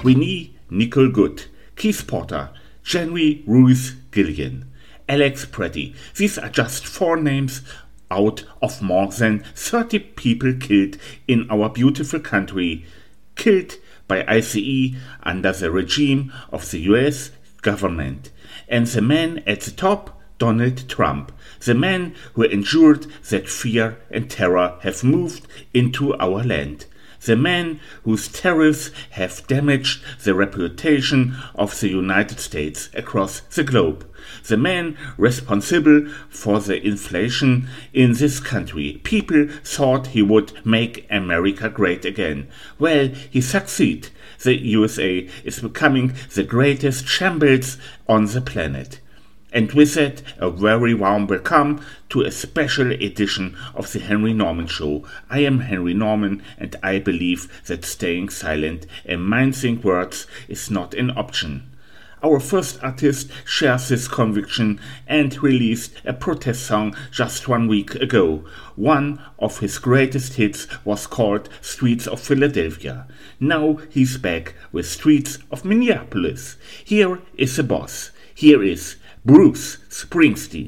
Winnie Nicole Good, Keith Porter, Jenny Ruth Gillian, Alex Pretty. These are just 4 names out of more than 30 people killed in our beautiful country, killed by ICE under the regime of the US government. And the man at the top, Donald Trump, the man who ensured that fear and terror have moved into our land, the man whose terrorists have damaged the reputation of the United States across the globe, the man responsible for the inflation in this country. People thought he would make America great again. Well, he succeeded. The USA is becoming the greatest shambles on the planet. And with that, a very warm welcome to a special edition of the Henry Norman Show. I am Henry Norman, and I believe that staying silent and minding words is not an option. Our first artist shares this conviction and released a protest song just 1 week ago. One of his greatest hits was called Streets of Philadelphia. Now he's back with Streets of Minneapolis. Here is the boss. Here is Bruce Springsteen.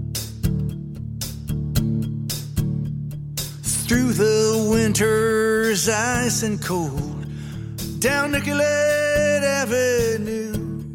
Through the winter's ice and cold, down Nicollet Avenue,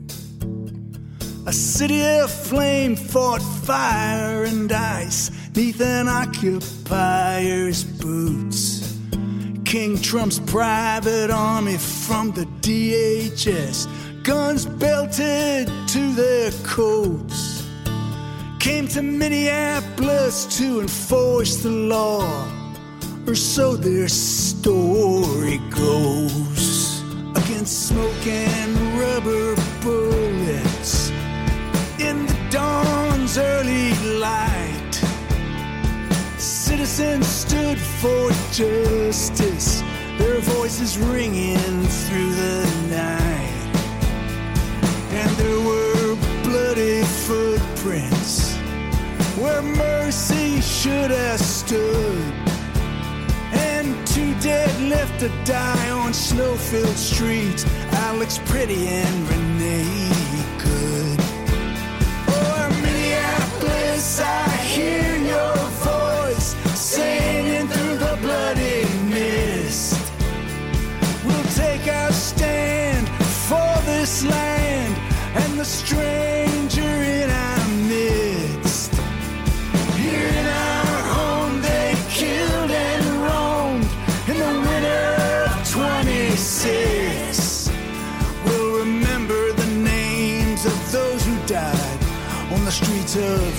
a city of flame fought fire and ice neath an occupier's boots. King Trump's private army from the DHS, guns belted to their coats, came to Minneapolis to enforce the law, or so their story goes. Against smoke and rubber bullets in the dawn's early light, citizens stood for justice, their voices ringing through the night. And there were bloody footprints where mercy should have stood, and 2 dead left to die on snow-filled streets, Alex Pretty and Renee Good. Oh, Minneapolis, I hear your voice singing through the bloody mist. We'll take our stand for this land and the stranger in our midst. Here in our home they killed and roamed in the winter of 26. We'll remember the names of those who died on the streets of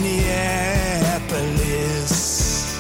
Minneapolis.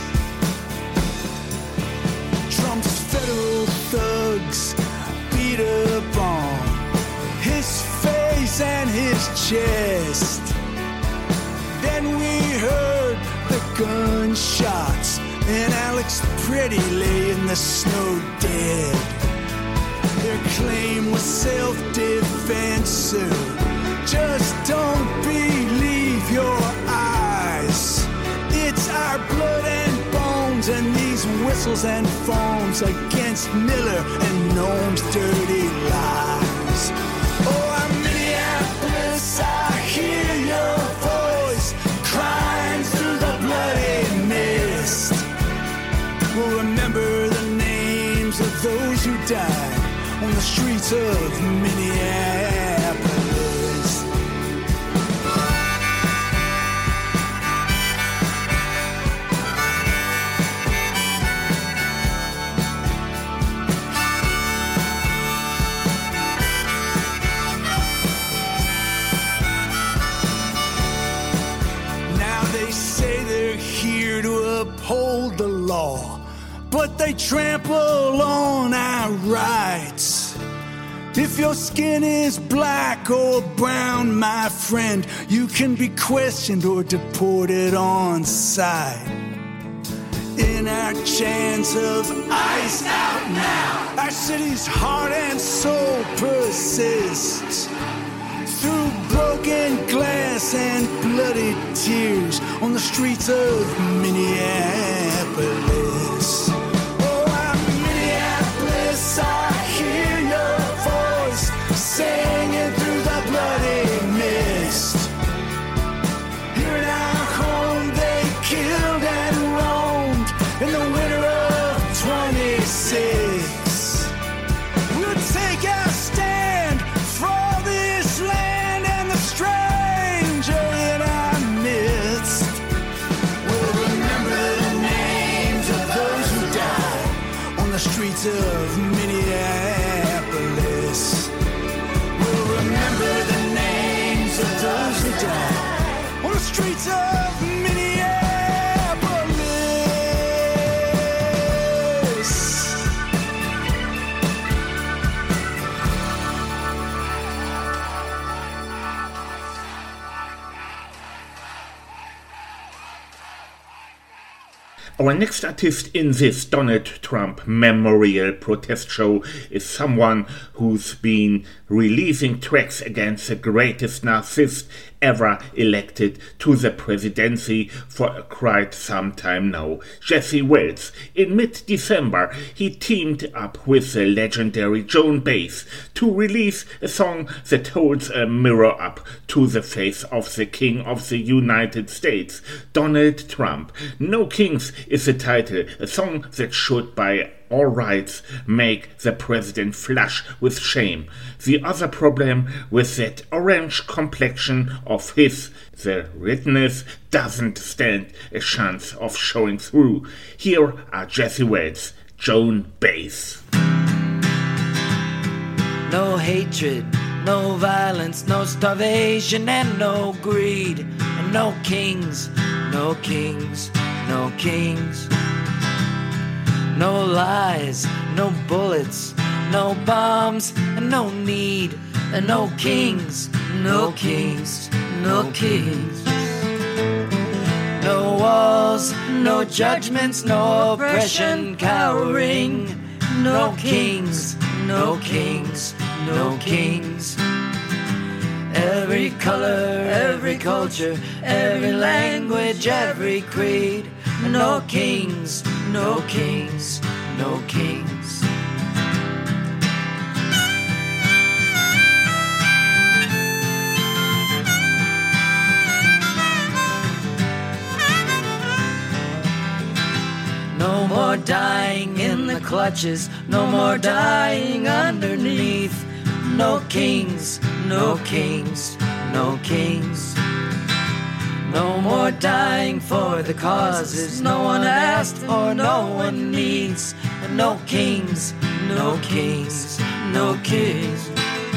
Trump's federal thugs beat up on his face and his chest. Then we heard the gunshots, and Alex Pretty lay in the snow dead. Their claim was self-defense, sir. Just don't believe your eyes. It's our blood and bones and these whistles and phones against Miller and Noam's dirty lies. Oh, I'm Minneapolis, I hear your voice crying through the bloody mist. We'll remember the names of those who died on the streets of Minneapolis. Uphold the law, but they trample on our rights. If your skin is black or brown, my friend, you can be questioned or deported on sight. In our chance of ice out now, our city's heart and soul persists. Through broken glass and bloody tears on the streets of Minneapolis. Oh, I'm Minneapolis, I hear your voice Our next artist in this Donald Trump Memorial Protest Show is someone who's been releasing tracks against the greatest narcissist ever elected to the presidency for quite some time now, Jesse Wells. In mid-December, he teamed up with the legendary Joan Baez to release a song that holds a mirror up to the face of the King of the United States, Donald Trump. No Kings is the title, a song that should by all rights make the president flush with shame. The other problem with that orange complexion of his, the redness, doesn't stand a chance of showing through. Here are Jesse Wells, Joan Baez. No hatred, no violence, no starvation and no greed, and no kings, no kings, no kings. No lies, no bullets, no bombs, and no need, and no kings, no kings, no kings. No walls, no judgments, no oppression cowering. No kings, no kings, no kings. Every color, every culture, every language, every creed. No kings, no kings, no kings. No more dying in the clutches, no more dying underneath. No kings, no kings, no kings. No more dying for the causes no one asked for, no one needs. And no kings, no kings, no kings.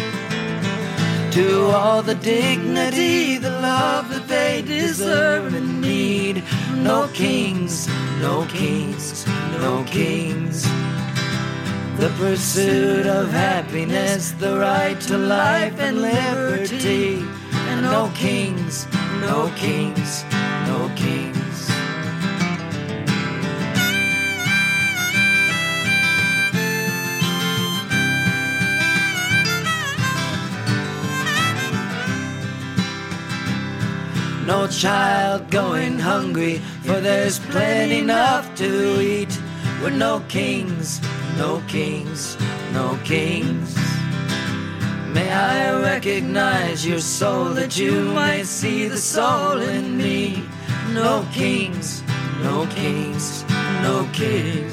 To all the dignity, the love that they deserve and need. No kings, no kings, no kings. The pursuit of happiness, the right to life and liberty. And no kings, no kings, no kings. No child going hungry, for there's plenty enough to eat. We're no kings, no kings, no kings. May I recognize your soul, that you might see the soul in me. No kings, no kings, no kings.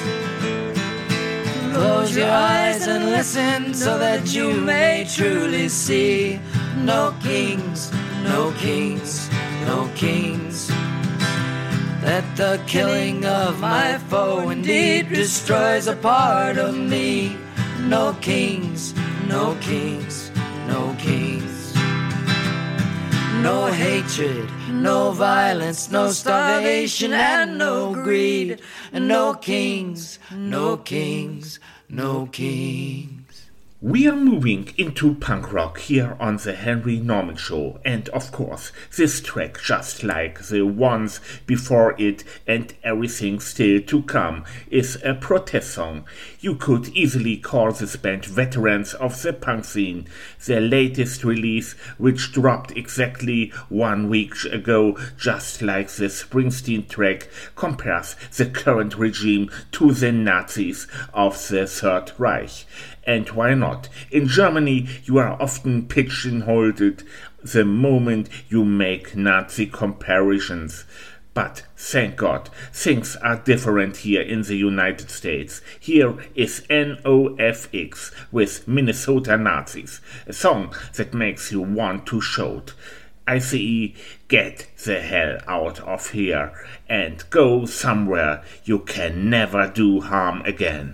Close your eyes and listen so that you may truly see. No kings, no kings, no kings. That the killing of my foe indeed destroys a part of me. No kings, no kings, no kings. No hatred, no violence, no starvation and no greed. And no kings, no kings, no kings. We are moving into punk rock here on the Henry Norman Show, and of course, this track, just like the ones before it and everything still to come, is a protest song. You could easily call this band veterans of the punk scene. Their latest release, which dropped exactly 1 week ago, just like the Springsteen track, compares the current regime to the Nazis of the Third Reich. And why not? In Germany, you are often pigeonholed the moment you make Nazi comparisons. But thank God, things are different here in the United States. Here is NOFX with Minnesota Nazis, a song that makes you want to shout. ICE, get the hell out of here and go somewhere you can never do harm again.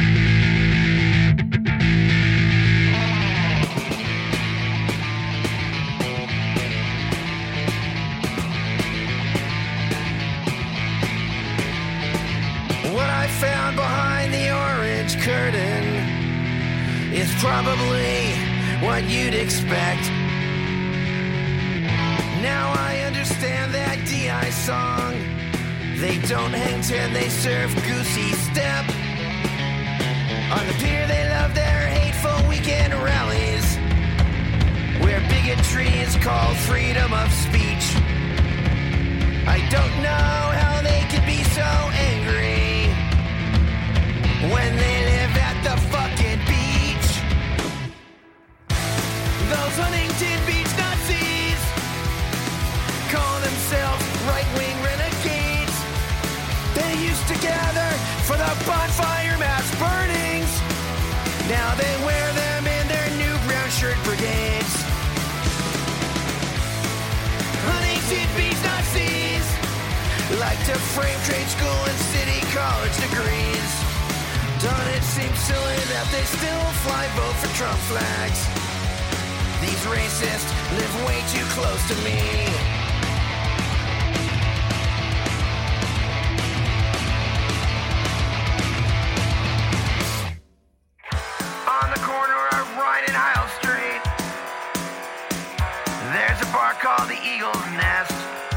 Found behind the orange curtain is probably what you'd expect. Now I understand that DI song They don't hang ten, they serve goosey step. On the pier they love their hateful weekend rallies, where bigotry is called freedom of speech. I don't know how they can be so angry when they live at the fucking beach. Those Huntington Beach Nazis call themselves right-wing renegades. They used to gather for the bonfire mass burnings. Now they wear them in their new brown shirt brigades. Huntington Beach Nazis like to frame trade school and city college degrees. Don't it seem silly that they still fly vote for Trump flags? These racists live way too close to me. On the corner of Ryan and Isle Street, there's a bar called the Eagle's Nest.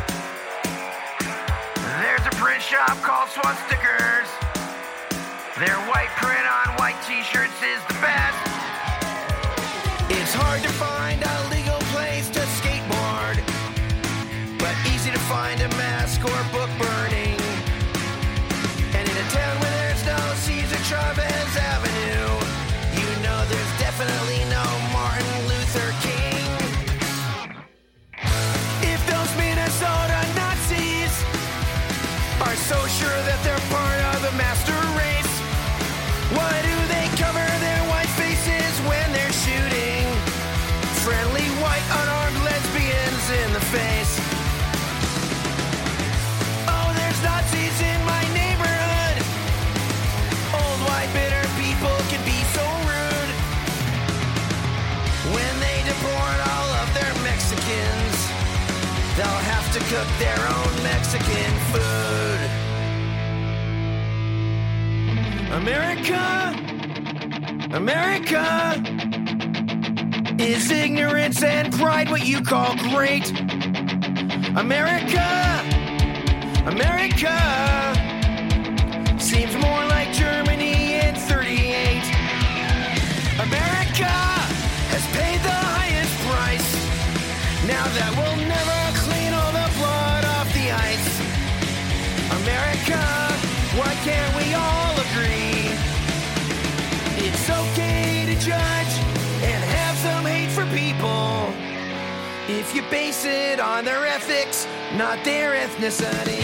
There's a print shop called Swan Stickers. Their white print on white t-shirts is the best. It's hard to find a legal place to skateboard, but easy to find a mask or book burning. And in a town where there's no Cesar Chavez Avenue, you know there's definitely no Martin Luther King. If those Minnesota Nazis are so sure that they're part of the master race, why do they cover their white faces when they're shooting friendly white unarmed lesbians in the face? Oh, there's Nazis in my neighborhood. Old white bitter people can be so rude. When they deport all of their Mexicans, they'll have to cook their own Mexican food. America, America, is ignorance and pride what you call great? America, America, seems more like Germany in 38. America has paid the highest price. Now that will never clean all the blood off the ice. America, why can't we all agree? It's okay to judge and have some hate for people if you base it on their ethics, not their ethnicity.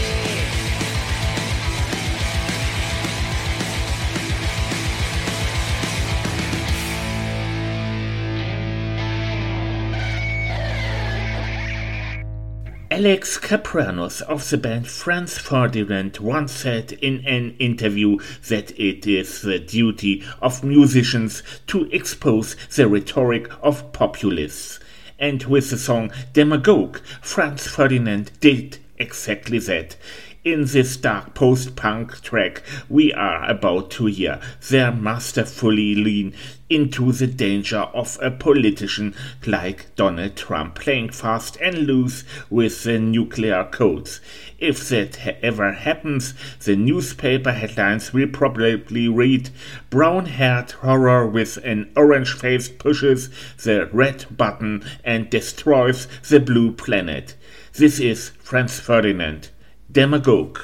Alex Kapranos of the band Franz Ferdinand once said in an interview that it is the duty of musicians to expose the rhetoric of populists. And with the song Demagogue, Franz Ferdinand did exactly that. In this dark post-punk track we are about to hear, they masterfully lean into the danger of a politician like Donald Trump playing fast and loose with the nuclear codes. If that ever happens, the newspaper headlines will probably read, brown-haired horror with an orange face pushes the red button and destroys the blue planet. This is Franz Ferdinand. Demagogue.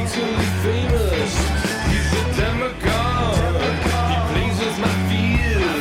Famous. He's a demagogue. He plays with my fears.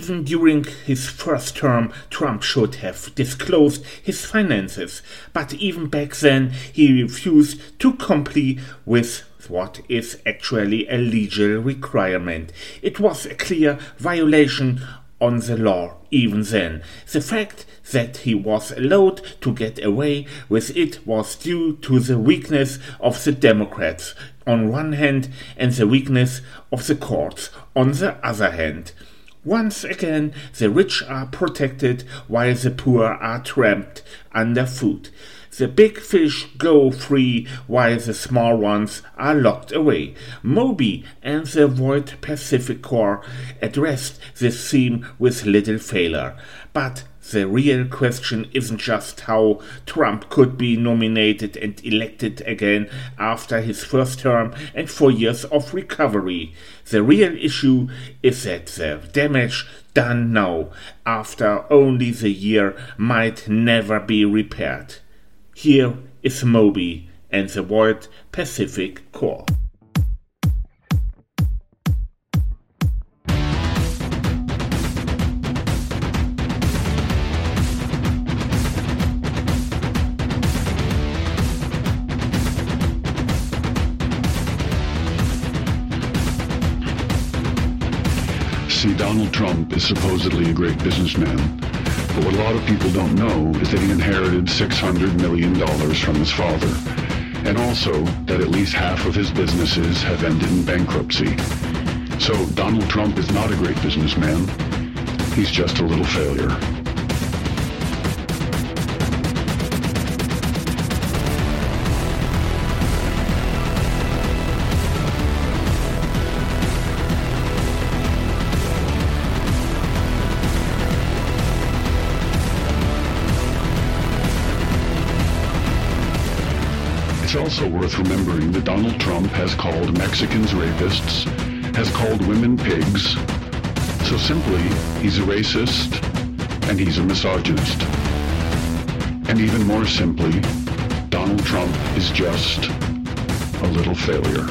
Even during his first term, Trump should have disclosed his finances, but even back then he refused to comply with what is actually a legal requirement. It was a clear violation on the law even then. The fact that he was allowed to get away with it was due to the weakness of the Democrats on one hand and the weakness of the courts on the other hand. Once again, the rich are protected while the poor are trampled underfoot. The big fish go free while the small ones are locked away. Moby and the Void Pacific Corps addressed this theme with little failure. But the real question isn't just how Trump could be nominated and elected again after his first term and 4 years of recovery. The real issue is that the damage done now, after only the year, might never be repaired. Here is Moby and the Void Pacific Corps. See, Donald Trump is supposedly a great businessman. But what a lot of people don't know is that he inherited $600 million from his father, and also that at least half of his businesses have ended in bankruptcy. So Donald Trump is not a great businessman. He's just a little failure. It's also worth remembering that Donald Trump has called Mexicans rapists, has called women pigs. So simply, he's a racist and he's a misogynist. And even more simply, Donald Trump is just a little failure.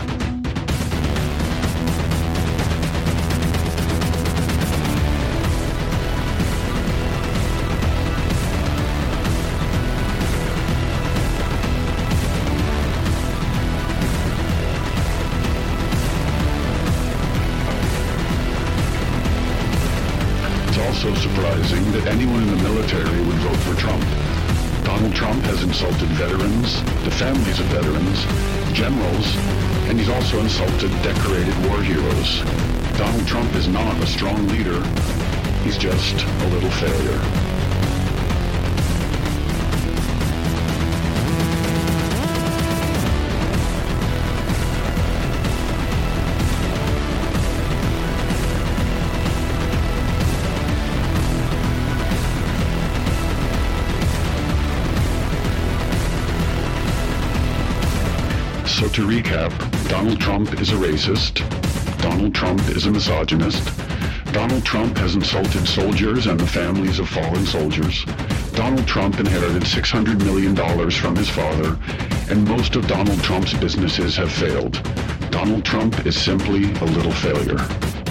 So surprising that anyone in the military would vote for Trump. Donald Trump has insulted veterans, the families of veterans, generals, and he's also insulted decorated war heroes. Donald Trump is not a strong leader. He's just a little failure. So to recap, Donald Trump is a racist, Donald Trump is a misogynist, Donald Trump has insulted soldiers and the families of fallen soldiers, Donald Trump inherited $600 million from his father, and most of Donald Trump's businesses have failed. Donald Trump is simply a little failure.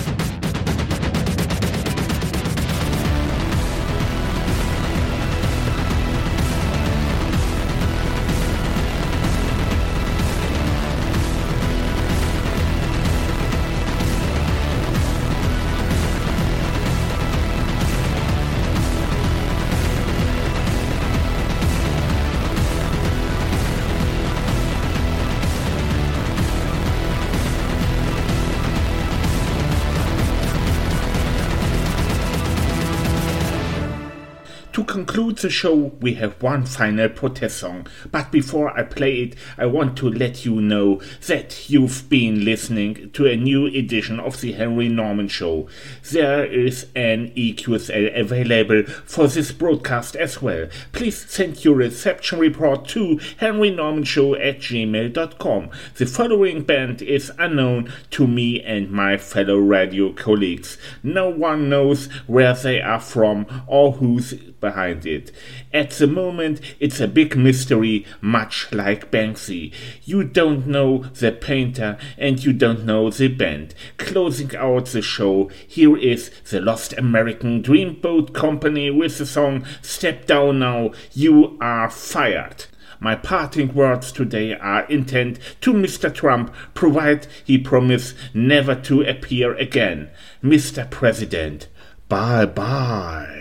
To conclude the show, we have one final protest song, but before I play it, I want to let you know that you've been listening to a new edition of the Henry Norman Show. There is an EQSL available for this broadcast as well. Please send your reception report to henrynormanshow@gmail.com. The following band is unknown to me and my fellow radio colleagues. No one knows where they are from or whose behind it. At the moment, it's a big mystery, much like Banksy. You don't know the painter and you don't know the band. Closing out the show, here is the Lost American Dreamboat Company with the song Step Down Now, You Are Fired. My parting words today are intended to Mr. Trump, provided he promise never to appear again. Mr. President, bye-bye.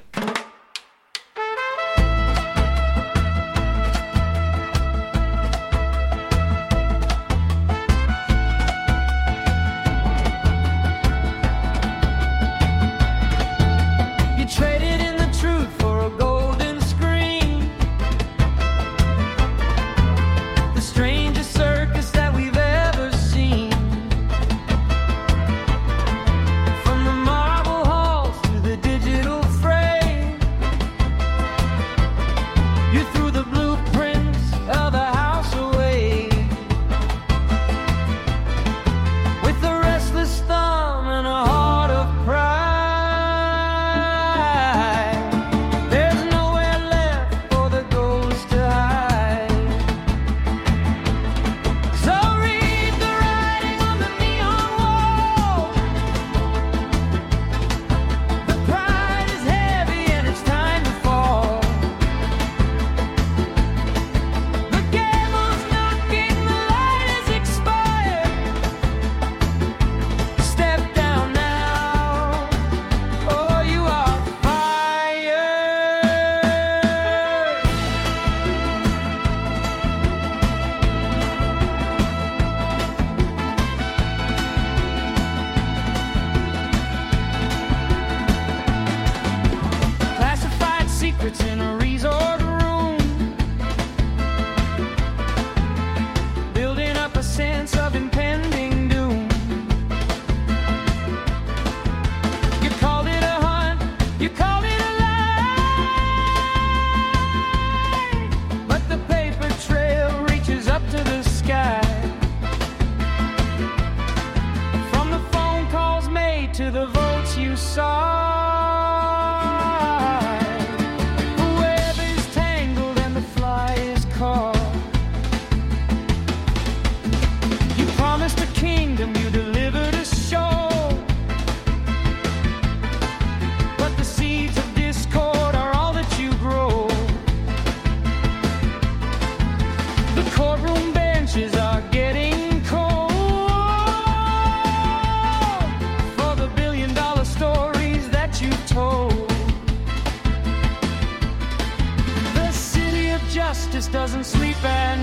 Doesn't sleep at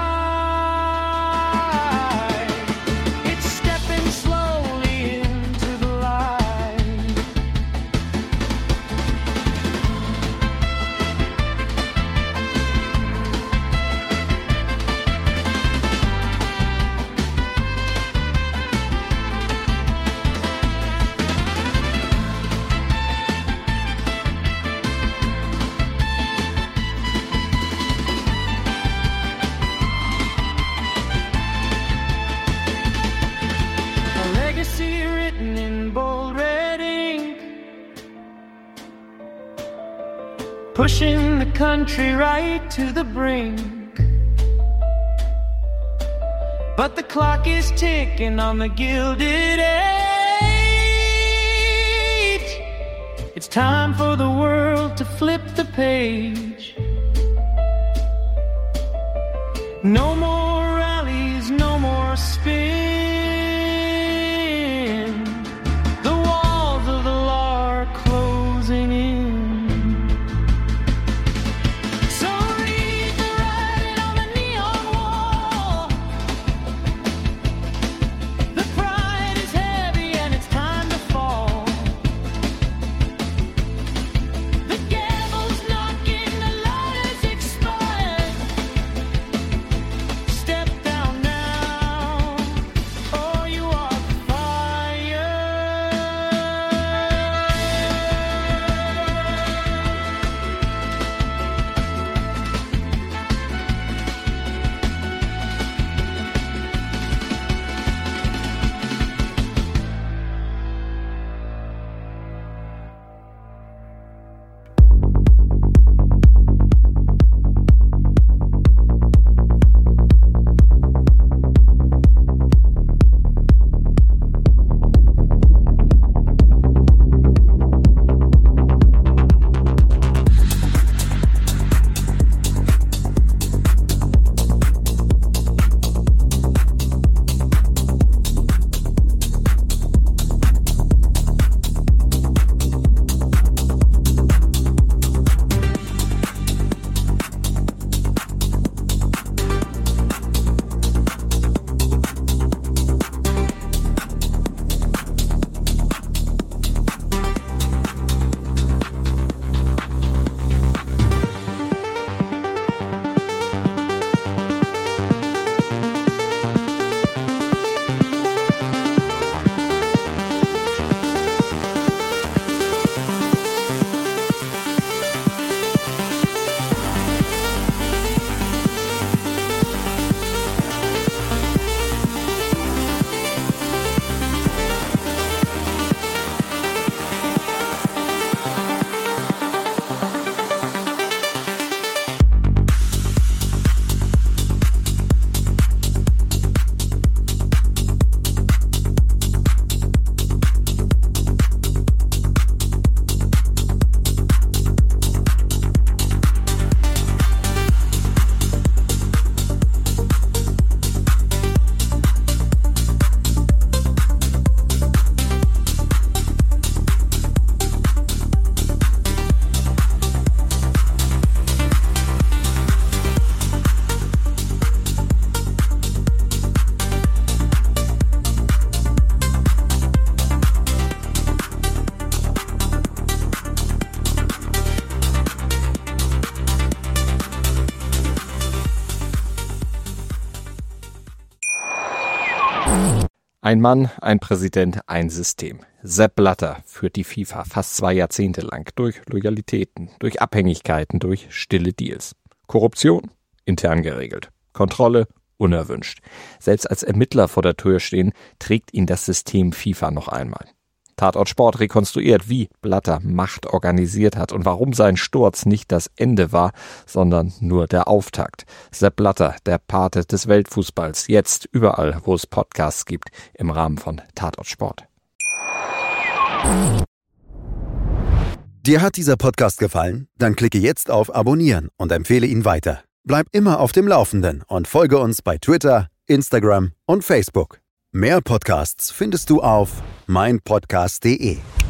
night. It's stepping slowly into the light. Pushing the country right to the brink. But the clock is ticking on the Gilded Age. It's time for the world to flip the page. No more rallies, no more spin. The walls of the law are closing in. Ein Mann, ein Präsident, ein System. Sepp Blatter führt die FIFA fast 2 Jahrzehnte lang durch Loyalitäten, durch Abhängigkeiten, durch stille Deals. Korruption? Intern geregelt. Kontrolle? Unerwünscht. Selbst als Ermittler vor der Tür stehen, trägt ihn das System FIFA noch einmal. Tatort Sport rekonstruiert, wie Blatter Macht organisiert hat und warum sein Sturz nicht das Ende war, sondern nur der Auftakt. Sepp Blatter, der Pate des Weltfußballs, jetzt überall, wo es Podcasts gibt, im Rahmen von Tatort Sport. Dir hat dieser Podcast gefallen? Dann klicke jetzt auf Abonnieren und empfehle ihn weiter. Bleib immer auf dem Laufenden und folge uns bei Twitter, Instagram und Facebook. Mehr Podcasts findest du auf meinpodcast.de.